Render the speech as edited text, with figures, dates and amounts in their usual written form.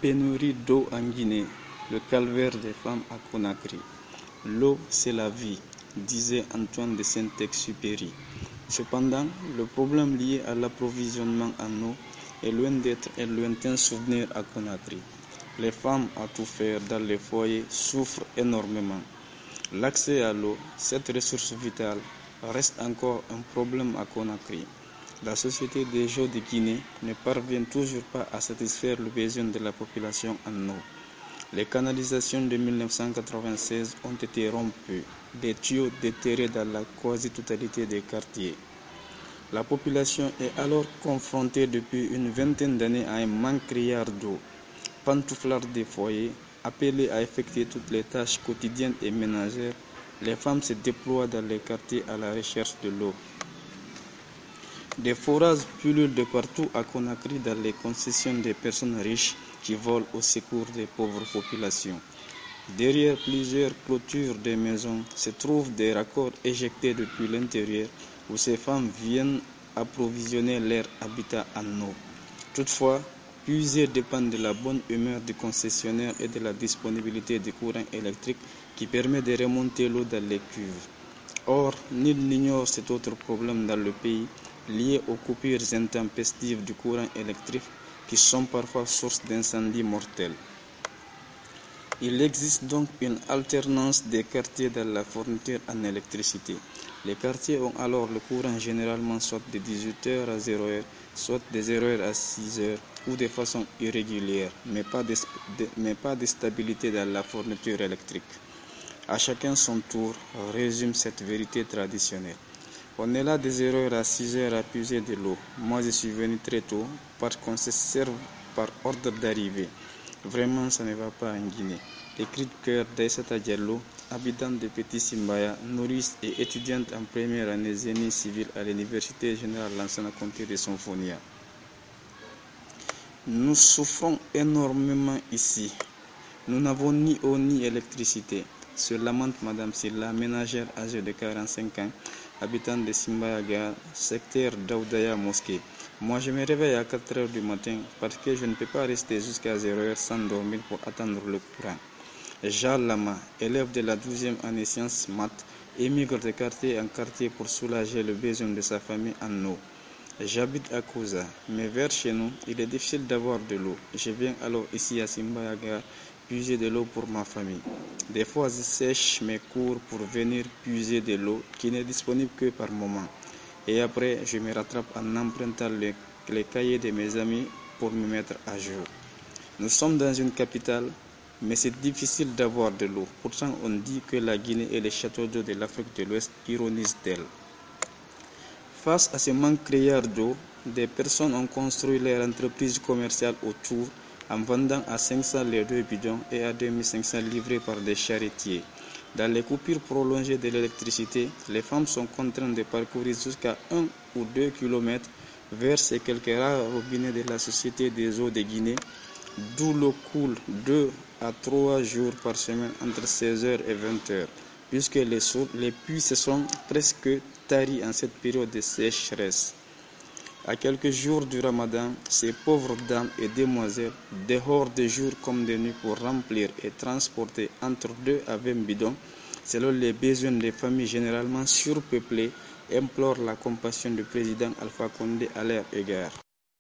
Pénurie d'eau en Guinée, le calvaire des femmes à Conakry. L'eau, c'est la vie, disait Antoine de Saint-Exupéry. Cependant, le problème lié à l'approvisionnement en eau est loin d'être un lointain souvenir à Conakry. Les femmes à tout faire dans les foyers souffrent énormément. L'accès à l'eau, cette ressource vitale, reste encore un problème à Conakry. La Société des eaux de Guinée ne parvient toujours pas à satisfaire le besoin de la population en eau. Les canalisations de 1996 ont été rompues, des tuyaux déterrés dans la quasi-totalité des quartiers. La population est alors confrontée depuis une vingtaine d'années à un manque criard d'eau. Pantouflards des foyers, appelés à effectuer toutes les tâches quotidiennes et ménagères, les femmes se déploient dans les quartiers à la recherche de l'eau. Des forages pullulent de partout à Conakry dans les concessions des personnes riches qui volent au secours des pauvres populations. Derrière plusieurs clôtures des maisons se trouvent des raccords éjectés depuis l'intérieur où ces femmes viennent approvisionner leur habitat en eau. Toutefois, puiser dépend de la bonne humeur du concessionnaire et de la disponibilité du courant électrique qui permet de remonter l'eau dans les cuves. Or, nul n'ignore cet autre problème dans le pays lié aux coupures intempestives du courant électrique qui sont parfois source d'incendies mortels. Il existe donc une alternance des quartiers dans la fourniture en électricité. Les quartiers ont alors le courant généralement soit de 18h à 0h, soit de 0h à 6h ou de façon irrégulière, mais pas de stabilité dans la fourniture électrique. À chacun son tour, résume cette vérité traditionnelle. On est là de 0h à 6h à puiser de l'eau. Moi, je suis venu très tôt parce qu'on se serve par ordre d'arrivée. Vraiment, ça ne va pas en Guinée. Les cris de cœur d'Aïssata Diallo, habitante de Petit Simbaya, nourrice et étudiante en première année génie civil à l'Université générale Lansana Conté de Symphonia. Nous souffrons énormément ici. Nous n'avons ni eau ni électricité. Se lamente Madame Silla, ménagère âgée de 45 ans, habitante de Simbayaga, secteur d'Aoudaya Mosquée. Moi, je me réveille à 4h du matin parce que je ne peux pas rester jusqu'à 0h sans dormir pour attendre le courant. Jean Lama, élève de la 12e année sciences maths, émigre de quartier en quartier pour soulager le besoin de sa famille en eau. J'habite à Kouza, mais vers chez nous, il est difficile d'avoir de l'eau. Je viens alors ici à Simbayaga puiser de l'eau pour ma famille. Des fois, je sèche mes cours pour venir puiser de l'eau qui n'est disponible que par moment. Et après, je me rattrape en empruntant les cahiers de mes amis pour me mettre à jour. Nous sommes dans une capitale, mais c'est difficile d'avoir de l'eau. Pourtant, on dit que la Guinée et les châteaux d'eau de l'Afrique de l'Ouest ironisent d'elle. Face à ce manque criard d'eau, des personnes ont construit leur entreprise commerciale autour en vendant à 500 les 2 bidons et à 2500 livrés par des charretiers. Dans les coupures prolongées de l'électricité, les femmes sont contraintes de parcourir jusqu'à 1 ou 2 km vers ces quelques rares robinets de la Société des eaux de Guinée, d'où l'eau coule 2 à 3 jours par semaine entre 16h et 20h, puisque les puits se sont presque taris en cette période de sécheresse. À quelques jours du Ramadan, ces pauvres dames et demoiselles, dehors de jour comme de nuit pour remplir et transporter entre 2 à 20 bidons, selon les besoins des familles généralement surpeuplées, implorent la compassion du président Alpha Condé à leur égard.